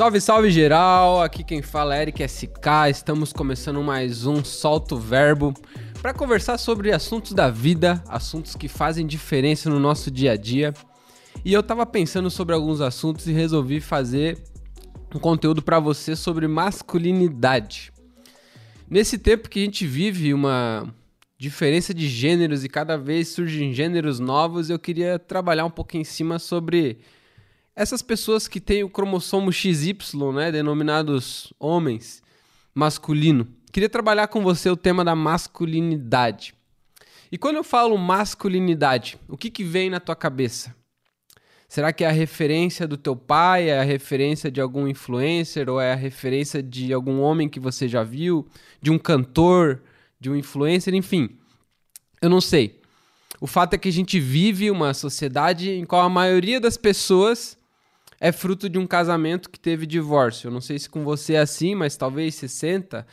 Salve, salve geral, aqui quem fala é Eric SK, estamos começando mais um Solta o Verbo para conversar sobre assuntos da vida, assuntos que fazem diferença no nosso dia a dia. E eu tava pensando sobre alguns assuntos e resolvi fazer um conteúdo para você sobre masculinidade. Nesse tempo que a gente vive uma diferença de gêneros e cada vez surgem gêneros novos, eu queria trabalhar um pouquinho em cima sobre essas pessoas que têm o cromossomo XY, né, denominados homens, masculino. Queria trabalhar com você o tema da masculinidade. E quando eu falo masculinidade, o que vem na tua cabeça? Será que é a referência do teu pai, é a referência de algum influencer, ou é a referência de algum homem que você já viu, de um cantor, de um influencer, enfim. Eu não sei. O fato é que a gente vive uma sociedade em qual a maioria das pessoas é fruto de um casamento que teve divórcio. Eu não sei se com você é assim, mas talvez 60%,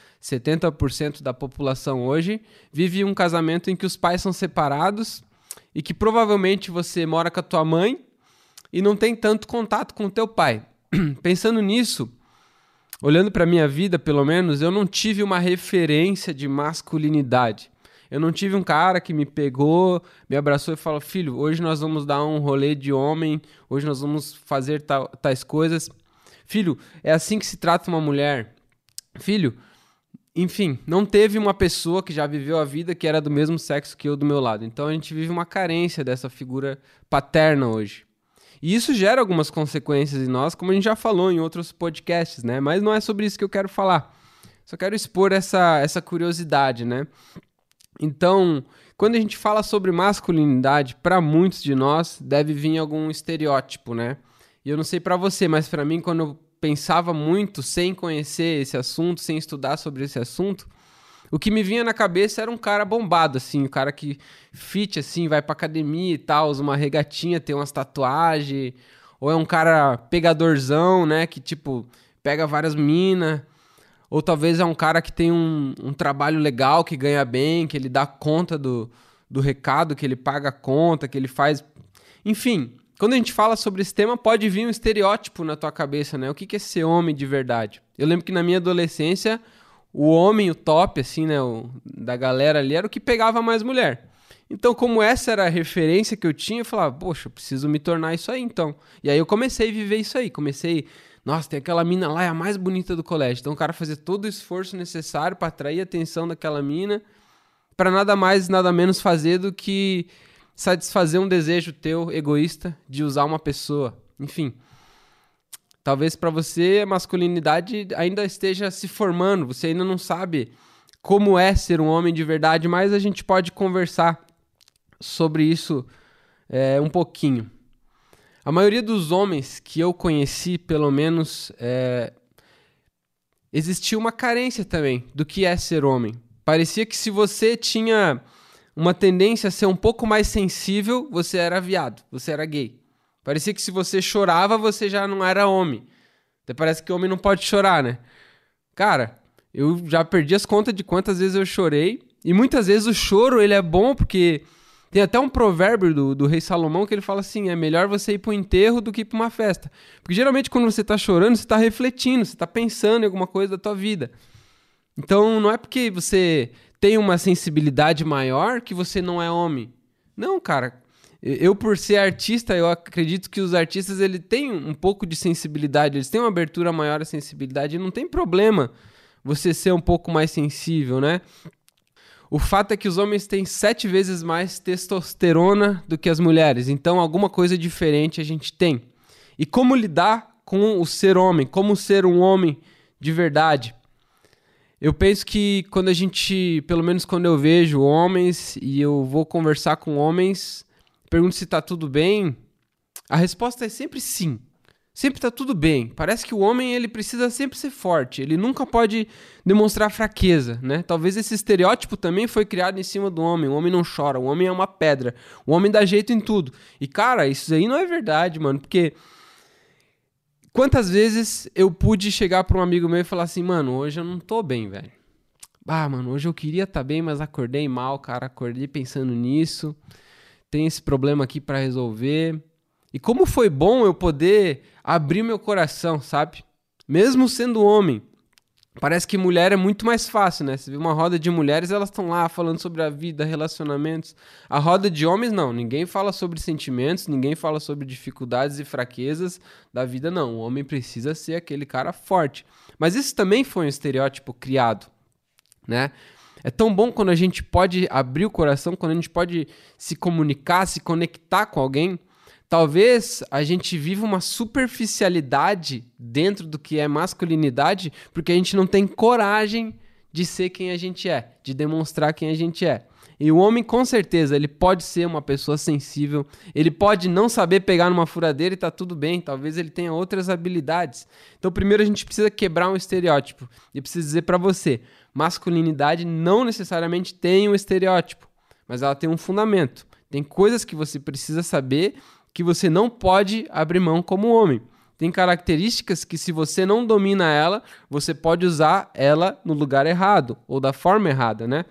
70% da população hoje vive um casamento em que os pais são separados e que provavelmente você mora com a tua mãe e não tem tanto contato com o teu pai. Pensando nisso, olhando para a minha vida, pelo menos, eu não tive uma referência de masculinidade. Eu não tive um cara que me pegou, me abraçou e falou: filho, hoje nós vamos dar um rolê de homem, hoje nós vamos fazer tais coisas. Filho, é assim que se trata uma mulher. Filho, enfim, não teve uma pessoa que já viveu a vida que era do mesmo sexo que eu do meu lado. Então a gente vive uma carência dessa figura paterna hoje. E isso gera algumas consequências em nós, como a gente já falou em outros podcasts, né? Mas não é sobre isso que eu quero falar. Só quero expor essa curiosidade, né? Então, quando a gente fala sobre masculinidade, para muitos de nós, deve vir algum estereótipo, né? E eu não sei para você, mas para mim, quando eu pensava muito, sem conhecer esse assunto, sem estudar sobre esse assunto, o que me vinha na cabeça era um cara bombado, assim, um cara que fit, assim, vai pra academia e tal, usa uma regatinha, tem umas tatuagens, ou é um cara pegadorzão, né, que, tipo, pega várias minas. Ou talvez é um cara que tem um trabalho legal, que ganha bem, que ele dá conta do recado, que ele paga a conta, que ele faz... Enfim, quando a gente fala sobre esse tema, pode vir um estereótipo na tua cabeça, né? O que é ser homem de verdade? Eu lembro que na minha adolescência, o homem, o top, assim, né? Da galera ali, era o que pegava mais mulher. Então, como essa era a referência que eu tinha, eu falava, poxa, eu preciso me tornar isso aí, então. E aí eu comecei a viver isso aí, Nossa, tem aquela mina lá, é a mais bonita do colégio. Então o cara fazer todo o esforço necessário para atrair a atenção daquela mina, para nada mais, nada menos fazer do que satisfazer um desejo teu, egoísta, de usar uma pessoa. Enfim, talvez para você a masculinidade ainda esteja se formando, você ainda não sabe como é ser um homem de verdade, mas a gente pode conversar sobre isso um pouquinho. A maioria dos homens que eu conheci, pelo menos, existia uma carência também do que é ser homem. Parecia que se você tinha uma tendência a ser um pouco mais sensível, você era viado, você era gay. Parecia que se você chorava, você já não era homem. Até parece que homem não pode chorar, né? Cara, eu já perdi as contas de quantas vezes eu chorei. E muitas vezes o choro ele é bom porque... Tem até um provérbio do rei Salomão que ele fala assim, é melhor você ir para um enterro do que ir para uma festa. Porque geralmente quando você está chorando, você está refletindo, você está pensando em alguma coisa da tua vida. Então não é porque você tem uma sensibilidade maior que você não é homem. Não, cara. Eu por ser artista, eu acredito que os artistas ele têm um pouco de sensibilidade, eles têm uma abertura maior à sensibilidade e não tem problema você ser um pouco mais sensível, né? O fato é que os homens têm 7 vezes mais testosterona do que as mulheres. Então, alguma coisa diferente a gente tem. E como lidar com o ser homem? Como ser um homem de verdade? Eu penso que quando a gente, pelo menos quando eu vejo homens e eu vou conversar com homens, pergunto se tá tudo bem, a resposta é sempre sim. Sempre tá tudo bem. Parece que o homem ele precisa sempre ser forte. Ele nunca pode demonstrar fraqueza, né? Talvez esse estereótipo também foi criado em cima do homem. O homem não chora, o homem é uma pedra. O homem dá jeito em tudo. E, cara, isso aí não é verdade, mano. Porque quantas vezes eu pude chegar pra um amigo meu e falar assim, mano, hoje eu não tô bem, velho. Ah, mano, hoje eu queria estar bem, mas acordei mal, cara. Acordei pensando nisso. Tem esse problema aqui pra resolver. E como foi bom eu poder abrir meu coração, sabe? Mesmo sendo homem, parece que mulher é muito mais fácil, né? Você vê uma roda de mulheres, elas estão lá falando sobre a vida, relacionamentos. A roda de homens, não. Ninguém fala sobre sentimentos, ninguém fala sobre dificuldades e fraquezas da vida, não. O homem precisa ser aquele cara forte. Mas isso também foi um estereótipo criado, né? É tão bom quando a gente pode abrir o coração, quando a gente pode se comunicar, se conectar com alguém. Talvez a gente viva uma superficialidade dentro do que é masculinidade, porque a gente não tem coragem de ser quem a gente é, de demonstrar quem a gente é. E o homem, com certeza, ele pode ser uma pessoa sensível, ele pode não saber pegar numa furadeira e tá tudo bem, talvez ele tenha outras habilidades. Então, primeiro a gente precisa quebrar um estereótipo. E preciso dizer pra você, masculinidade não necessariamente tem um estereótipo, mas ela tem um fundamento. Tem coisas que você precisa saber que você não pode abrir mão como homem. Tem características que, se você não domina ela, você pode usar ela no lugar errado, ou da forma errada, né?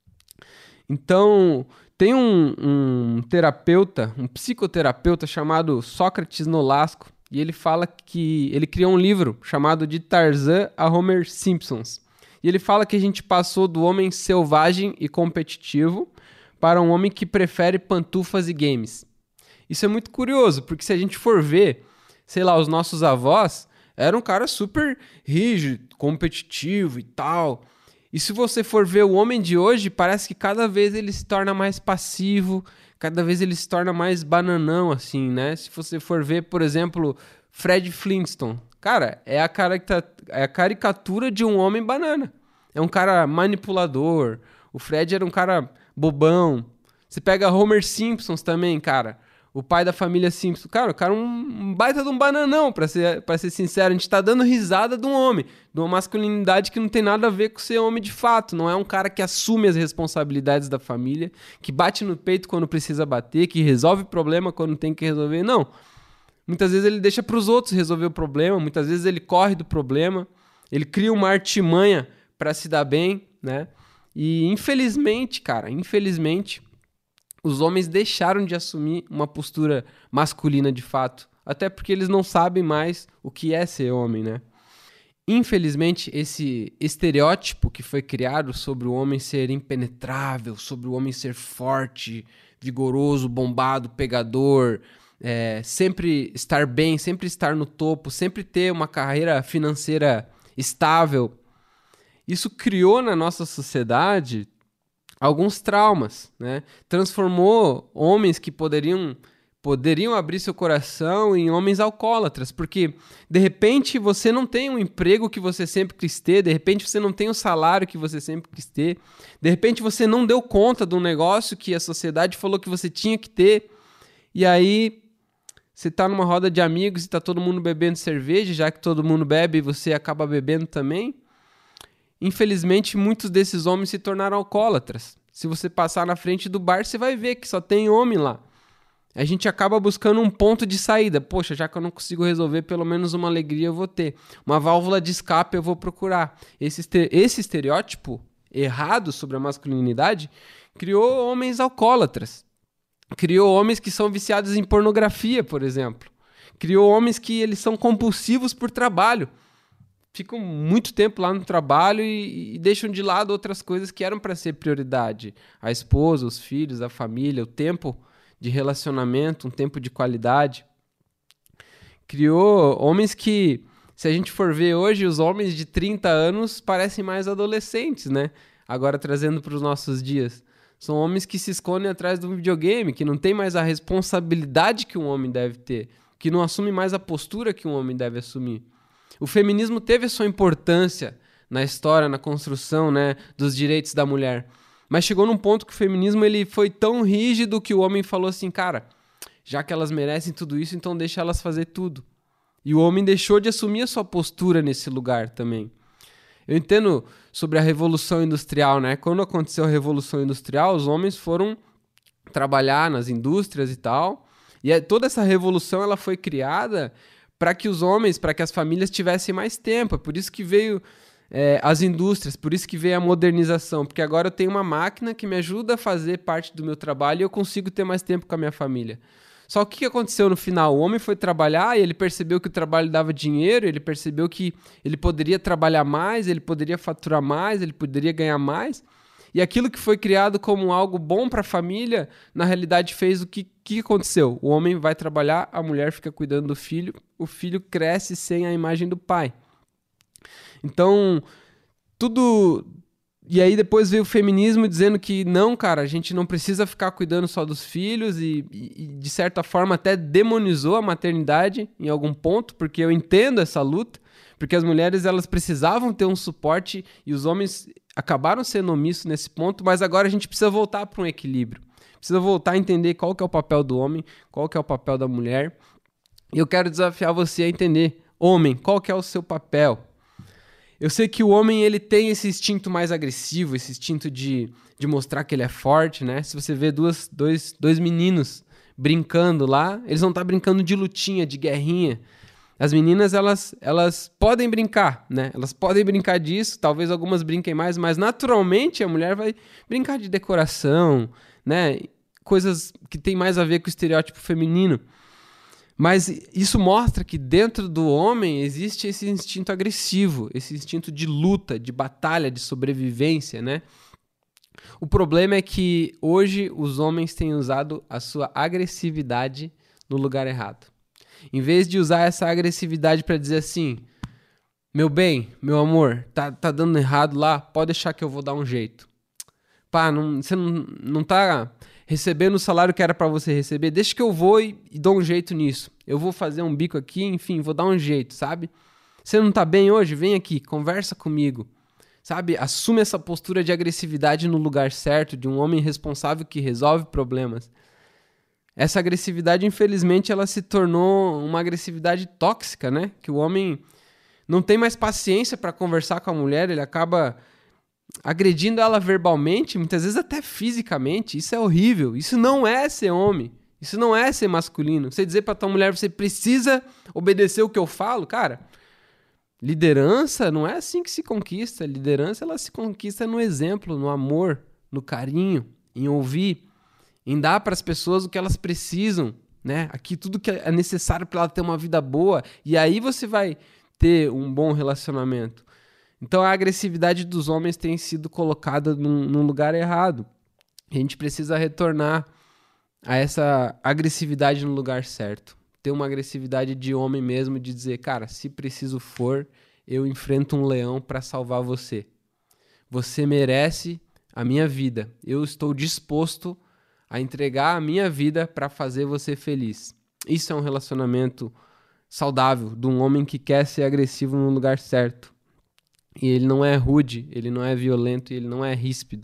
Então, tem um terapeuta, um psicoterapeuta chamado Sócrates Nolasco, e ele fala que ele criou um livro chamado De Tarzan a Homer Simpsons. E ele fala que a gente passou do homem selvagem e competitivo para um homem que prefere pantufas e games. Isso é muito curioso, porque se a gente for ver, sei lá, os nossos avós eram um cara super rígido, competitivo e tal. E se você for ver o homem de hoje, parece que cada vez ele se torna mais passivo, cada vez ele se torna mais bananão, assim, né? Se você for ver, por exemplo, Fred Flintstone. Cara, é a caricatura de um homem banana. É um cara manipulador. O Fred era um cara bobão. Você pega Homer Simpsons também, cara. O pai da família Simpson. Cara, o cara é um baita de um bananão, pra ser sincero. A gente tá dando risada de um homem, de uma masculinidade que não tem nada a ver com ser homem de fato. Não é um cara que assume as responsabilidades da família, que bate no peito quando precisa bater, que resolve problema quando tem que resolver. Não. Muitas vezes ele deixa pros outros resolver o problema, muitas vezes ele corre do problema, ele cria uma artimanha pra se dar bem, né? E infelizmente, cara, os homens deixaram de assumir uma postura masculina de fato, até porque eles não sabem mais o que é ser homem, né? Infelizmente, esse estereótipo que foi criado sobre o homem ser impenetrável, sobre o homem ser forte, vigoroso, bombado, pegador, sempre estar bem, sempre estar no topo, sempre ter uma carreira financeira estável, isso criou na nossa sociedade alguns traumas, né? Transformou homens que poderiam abrir seu coração em homens alcoólatras, porque de repente você não tem um emprego que você sempre quis ter, de repente você não tem o salário que você sempre quis ter, de repente você não deu conta de um negócio que a sociedade falou que você tinha que ter, e aí você tá numa roda de amigos e tá todo mundo bebendo cerveja, já que todo mundo bebe, você acaba bebendo também. Infelizmente, muitos desses homens se tornaram alcoólatras. Se você passar na frente do bar, você vai ver que só tem homem lá. A gente acaba buscando um ponto de saída. Poxa, já que eu não consigo resolver, pelo menos uma alegria eu vou ter. Uma válvula de escape eu vou procurar. Esse estereótipo errado sobre a masculinidade criou homens alcoólatras. Criou homens que são viciados em pornografia, por exemplo. Criou homens que eles são compulsivos por trabalho. Ficam muito tempo lá no trabalho e deixam de lado outras coisas que eram para ser prioridade. A esposa, os filhos, a família, o tempo de relacionamento, um tempo de qualidade. Criou homens que, se a gente for ver hoje, os homens de 30 anos parecem mais adolescentes, né? Agora trazendo para os nossos dias. São homens que se escondem atrás de um videogame, que não tem mais a responsabilidade que um homem deve ter, que não assume mais a postura que um homem deve assumir. O feminismo teve a sua importância na história, na construção, né, dos direitos da mulher. Mas chegou num ponto que o feminismo ele foi tão rígido que o homem falou assim, cara, já que elas merecem tudo isso, então deixa elas fazer tudo. E o homem deixou de assumir a sua postura nesse lugar também. Eu entendo sobre a Revolução Industrial, né? Quando aconteceu a Revolução Industrial, os homens foram trabalhar nas indústrias e tal. E toda essa revolução ela foi criada para que os homens, para que as famílias tivessem mais tempo. É por isso que veio as indústrias, por isso que veio a modernização. Porque agora eu tenho uma máquina que me ajuda a fazer parte do meu trabalho e eu consigo ter mais tempo com a minha família. Só que o que aconteceu no final? O homem foi trabalhar e ele percebeu que o trabalho dava dinheiro, ele percebeu que ele poderia trabalhar mais, ele poderia faturar mais, ele poderia ganhar mais. E aquilo que foi criado como algo bom para a família, na realidade fez o que aconteceu? O homem vai trabalhar, a mulher fica cuidando do filho, o filho cresce sem a imagem do pai. Então, tudo... E aí depois veio o feminismo dizendo que não, cara, a gente não precisa ficar cuidando só dos filhos e de certa forma até demonizou a maternidade em algum ponto, porque eu entendo essa luta, porque as mulheres elas precisavam ter um suporte e os homens acabaram sendo omissos nesse ponto, mas agora a gente precisa voltar para um equilíbrio. Precisa voltar a entender qual que é o papel do homem, qual que é o papel da mulher. E eu quero desafiar você a entender, homem, qual que é o seu papel? Eu sei que o homem ele tem esse instinto mais agressivo, esse instinto de mostrar que ele é forte, né? Se você vê dois meninos brincando lá, eles vão estar brincando de lutinha, de guerrinha. As meninas, elas podem brincar, né? Elas podem brincar disso, talvez algumas brinquem mais, mas naturalmente a mulher vai brincar de decoração, né? Coisas que tem mais a ver com o estereótipo feminino. Mas isso mostra que dentro do homem existe esse instinto agressivo, esse instinto de luta, de batalha, de sobrevivência, né? O problema é que hoje os homens têm usado a sua agressividade no lugar errado. Em vez de usar essa agressividade para dizer assim, meu bem, meu amor, tá dando errado lá, pode deixar que eu vou dar um jeito. Pá, você não tá recebendo o salário que era para você receber, deixa que eu vou e dou um jeito nisso. Eu vou fazer um bico aqui, enfim, vou dar um jeito, sabe? Você não tá bem hoje? Vem aqui, conversa comigo. Sabe? Assume essa postura de agressividade no lugar certo, de um homem responsável que resolve problemas. Essa agressividade, infelizmente, ela se tornou uma agressividade tóxica, né? Que o homem não tem mais paciência para conversar com a mulher, ele acaba agredindo ela verbalmente, muitas vezes até fisicamente. Isso é horrível. Isso não é ser homem. Isso não é ser masculino. Você dizer pra tua mulher, você precisa obedecer o que eu falo, cara. Liderança não é assim que se conquista. Liderança, ela se conquista no exemplo, no amor, no carinho, em ouvir, em dar para as pessoas o que elas precisam, né? Aqui tudo que é necessário para ela ter uma vida boa. E aí você vai ter um bom relacionamento. Então a agressividade dos homens tem sido colocada num lugar errado. A gente precisa retornar a essa agressividade no lugar certo. Ter uma agressividade de homem mesmo, de dizer, cara, se preciso for, eu enfrento um leão para salvar você. Você merece a minha vida. Eu estou disposto a entregar a minha vida para fazer você feliz. Isso é um relacionamento saudável de um homem que quer ser agressivo no lugar certo. E ele não é rude, ele não é violento e ele não é ríspido.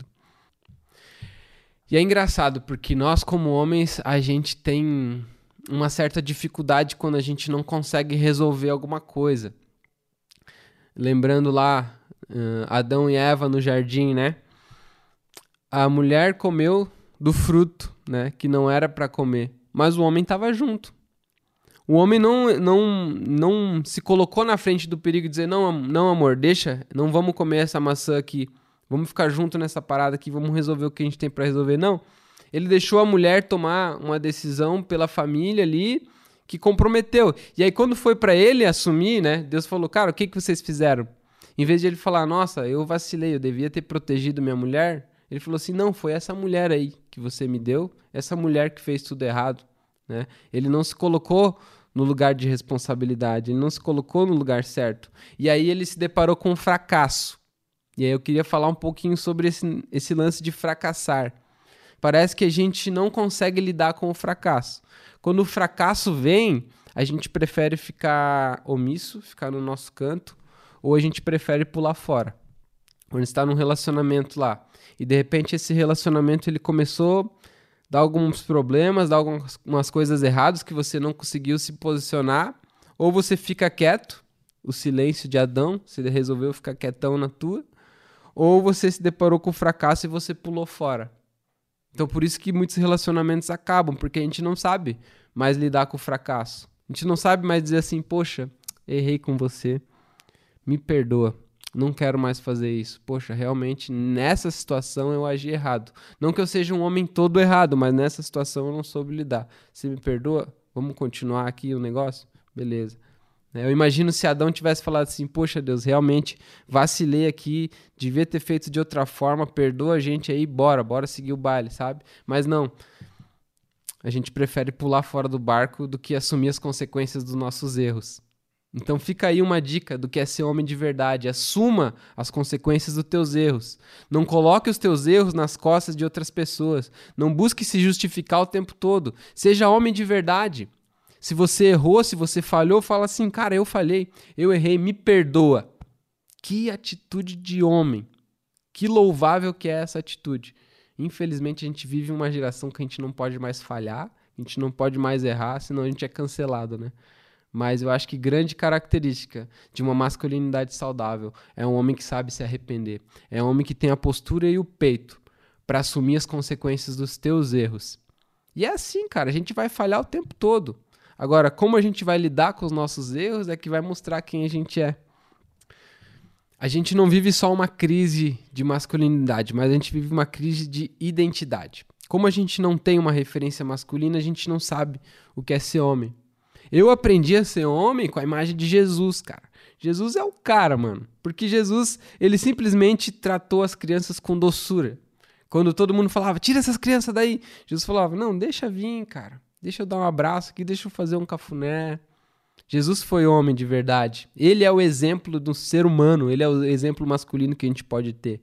E é engraçado porque nós como homens, a gente tem uma certa dificuldade quando a gente não consegue resolver alguma coisa. Lembrando lá, Adão e Eva no jardim, né? A mulher comeu do fruto, né? Que não era para comer, mas o homem estava junto. O homem não se colocou na frente do perigo e dizer, não, amor, deixa, não vamos comer essa maçã aqui, vamos ficar junto nessa parada aqui, vamos resolver o que a gente tem para resolver. Não, ele deixou a mulher tomar uma decisão pela família ali que comprometeu. E aí quando foi para ele assumir, né, Deus falou, cara, o que vocês fizeram? Em vez de ele falar, nossa, eu vacilei, eu devia ter protegido minha mulher, ele falou assim, não, foi essa mulher aí que você me deu, essa mulher que fez tudo errado, né? Ele não se colocou no lugar de responsabilidade, ele não se colocou no lugar certo. E aí ele se deparou com um fracasso. E aí eu queria falar um pouquinho sobre esse lance de fracassar. Parece que a gente não consegue lidar com o fracasso. Quando o fracasso vem, a gente prefere ficar omisso, ficar no nosso canto, ou a gente prefere pular fora. Quando está num relacionamento lá, e de repente esse relacionamento ele começou dá alguns problemas, dá algumas coisas erradas que você não conseguiu se posicionar, ou você fica quieto, o silêncio de Adão, você resolveu ficar quietão na tua, ou você se deparou com o fracasso e você pulou fora. Então por isso que muitos relacionamentos acabam, porque a gente não sabe mais lidar com o fracasso. A gente não sabe mais dizer assim, poxa, errei com você, me perdoa, não quero mais fazer isso. Poxa, realmente nessa situação eu agi errado. Não que eu seja um homem todo errado, mas nessa situação eu não soube lidar. Você me perdoa? Vamos continuar aqui o negócio? Beleza. Eu imagino se Adão tivesse falado assim, poxa Deus, realmente vacilei aqui, devia ter feito de outra forma, perdoa a gente aí, bora seguir o baile, sabe? Mas não, a gente prefere pular fora do barco do que assumir as consequências dos nossos erros. Então fica aí uma dica do que é ser homem de verdade, assuma as consequências dos teus erros. Não coloque os teus erros nas costas de outras pessoas, não busque se justificar o tempo todo, seja homem de verdade. Se você errou, se você falhou, fala assim, cara, eu falhei, eu errei, me perdoa. Que atitude de homem. Que louvável que é essa atitude. Infelizmente, a gente vive uma geração que a gente não pode mais falhar, a gente não pode mais errar, senão a gente é cancelado, né? Mas eu acho que grande característica de uma masculinidade saudável é um homem que sabe se arrepender. É um homem que tem a postura e o peito para assumir as consequências dos teus erros. E é assim, cara, a gente vai falhar o tempo todo. Agora, como a gente vai lidar com os nossos erros é que vai mostrar quem a gente é. A gente não vive só uma crise de masculinidade, mas a gente vive uma crise de identidade. Como a gente não tem uma referência masculina, a gente não sabe o que é ser homem. Eu aprendi a ser homem com a imagem de Jesus, cara. Jesus é o cara, mano. Porque Jesus, ele simplesmente tratou as crianças com doçura. Quando todo mundo falava, tira essas crianças daí, Jesus falava, não, deixa vir, cara. Deixa eu dar um abraço aqui, deixa eu fazer um cafuné. Jesus foi homem de verdade. Ele é o exemplo do ser humano, ele é o exemplo masculino que a gente pode ter.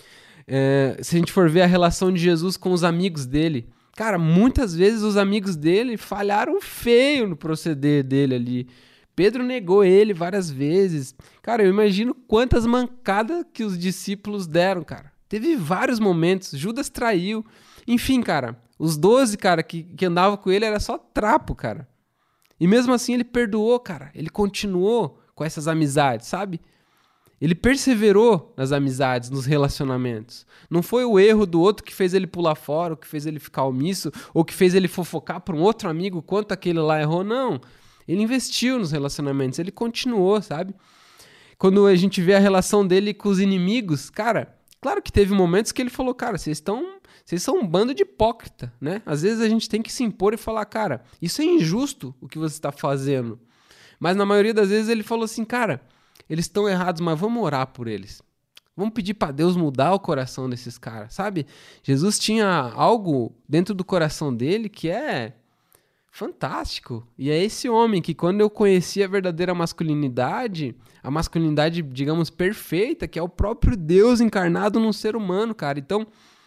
Se a gente for ver a relação de Jesus com os amigos dele, cara, muitas vezes os amigos dele falharam feio no proceder dele ali. Pedro negou ele várias vezes. Cara, eu imagino quantas mancadas que os discípulos deram, cara. Teve vários momentos, Judas traiu. Enfim, cara, os 12, cara, que andavam com ele era só trapo, cara. E mesmo assim ele perdoou, cara. Ele continuou com essas amizades, sabe? Ele perseverou nas amizades, nos relacionamentos. Não foi o erro do outro que fez ele pular fora, ou que fez ele ficar omisso, ou que fez ele fofocar para um outro amigo quanto aquele lá errou. Não. Ele investiu nos relacionamentos, ele continuou, sabe? Quando a gente vê a relação dele com os inimigos, cara, claro que teve momentos que ele falou, cara, vocês são um bando de hipócrita, né? Às vezes a gente tem que se impor e falar, cara, isso é injusto o que você está fazendo. Mas na maioria das vezes ele falou assim, cara, eles estão errados, mas vamos orar por eles. Vamos pedir para Deus mudar o coração desses caras, sabe? Jesus tinha algo dentro do coração dele que é fantástico. E é esse homem que, quando eu conheci a verdadeira masculinidade, a masculinidade, digamos, perfeita, que é o próprio Deus encarnado num ser humano, cara. Então,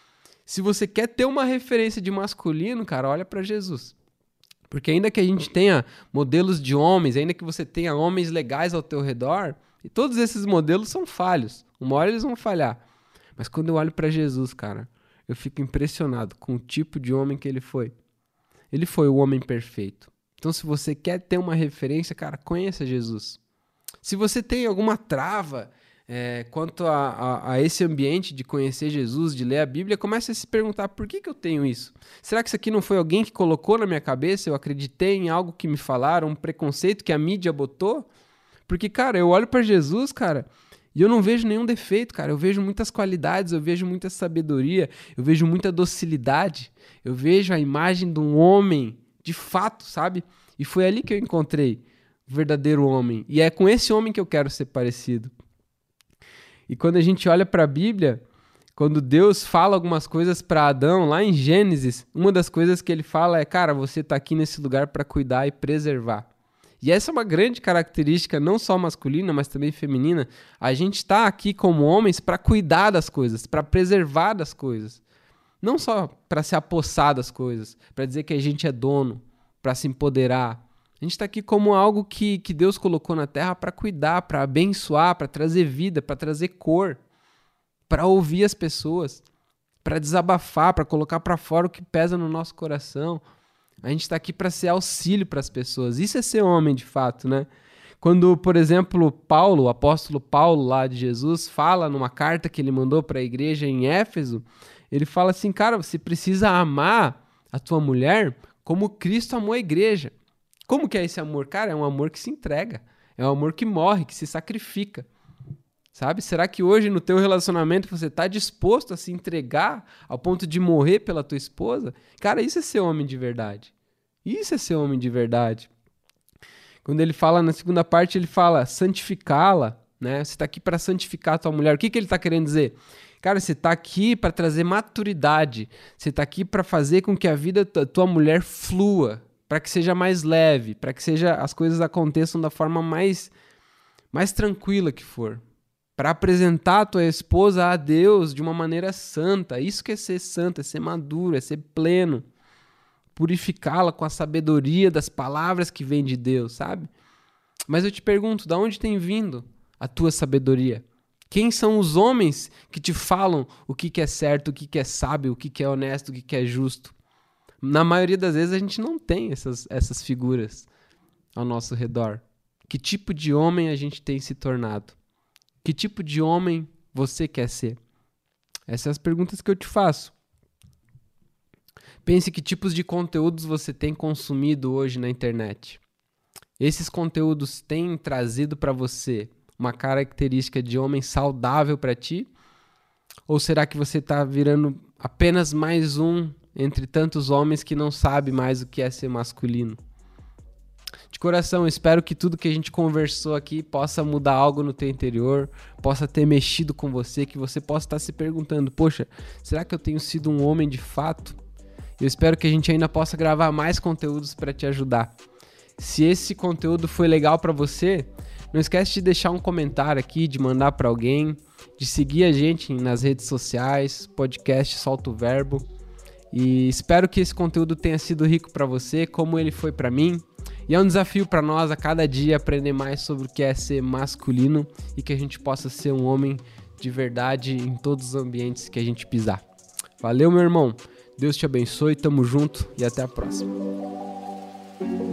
se você quer ter uma referência de masculino, cara, olha para Jesus. Porque ainda que a gente tenha modelos de homens, ainda que você tenha homens legais ao teu redor, e todos esses modelos são falhos. Uma hora eles vão falhar. Mas quando eu olho para Jesus, cara, eu fico impressionado com o tipo de homem que ele foi. Ele foi o homem perfeito. Então, se você quer ter uma referência, cara, conheça Jesus. Se você tem alguma trava quanto a esse ambiente de conhecer Jesus, de ler a Bíblia, comece a se perguntar, por que eu tenho isso? Será que isso aqui não foi alguém que colocou na minha cabeça? Eu acreditei em algo que me falaram, um preconceito que a mídia botou? Porque, cara, eu olho para Jesus, cara, e eu não vejo nenhum defeito, cara. Eu vejo muitas qualidades, eu vejo muita sabedoria, eu vejo muita docilidade. Eu vejo a imagem de um homem, de fato, sabe? E foi ali que eu encontrei o verdadeiro homem. E é com esse homem que eu quero ser parecido. E quando a gente olha para a Bíblia, quando Deus fala algumas coisas para Adão, lá em Gênesis, uma das coisas que ele fala é, cara, você está aqui nesse lugar para cuidar e preservar. E essa é uma grande característica, não só masculina, mas também feminina. A gente está aqui como homens para cuidar das coisas, para preservar das coisas. Não só para se apossar das coisas, para dizer que a gente é dono, para se empoderar. A gente está aqui como algo que Deus colocou na terra para cuidar, para abençoar, para trazer vida, para trazer cor, para ouvir as pessoas, para desabafar, para colocar para fora o que pesa no nosso coração. A gente está aqui para ser auxílio para as pessoas. Isso é ser homem de fato, né? Quando, por exemplo, Paulo, o apóstolo Paulo lá de Jesus, fala numa carta que ele mandou para a igreja em Éfeso, ele fala assim, cara, você precisa amar a tua mulher como Cristo amou a igreja. Como que é esse amor? Cara, é um amor que se entrega. É um amor que morre, que se sacrifica. Sabe? Será que hoje no teu relacionamento você está disposto a se entregar ao ponto de morrer pela tua esposa? Cara, isso é ser homem de verdade. Isso é ser homem de verdade. Quando ele fala na segunda parte, ele fala santificá-la, né? Você está aqui para santificar a tua mulher. O que ele está querendo dizer? Cara, você está aqui para trazer maturidade. Você está aqui para fazer com que a vida da tua mulher flua, para que seja mais leve, para que as coisas aconteçam da forma mais tranquila que for. Para apresentar a tua esposa a Deus de uma maneira santa. Isso que é ser santo, é ser maduro, é ser pleno. Purificá-la com a sabedoria das palavras que vêm de Deus, sabe? Mas eu te pergunto, de onde tem vindo a tua sabedoria? Quem são os homens que te falam o que é certo, o que é sábio, o que é honesto, o que é justo? Na maioria das vezes a gente não tem essas figuras ao nosso redor. Que tipo de homem a gente tem se tornado? Que tipo de homem você quer ser? Essas são as perguntas que eu te faço. Pense que tipos de conteúdos você tem consumido hoje na internet. Esses conteúdos têm trazido para você uma característica de homem saudável para ti? Ou será que você está virando apenas mais um entre tantos homens que não sabe mais o que é ser masculino? De coração, eu espero que tudo que a gente conversou aqui possa mudar algo no teu interior, possa ter mexido com você, que você possa estar se perguntando, poxa, será que eu tenho sido um homem de fato? Eu espero que a gente ainda possa gravar mais conteúdos para te ajudar. Se esse conteúdo foi legal para você, não esquece de deixar um comentário aqui, de mandar para alguém, de seguir a gente nas redes sociais, podcast Solta o Verbo. E espero que esse conteúdo tenha sido rico para você, como ele foi para mim. E é um desafio para nós a cada dia aprender mais sobre o que é ser masculino e que a gente possa ser um homem de verdade em todos os ambientes que a gente pisar. Valeu, meu irmão. Deus te abençoe, tamo junto e até a próxima.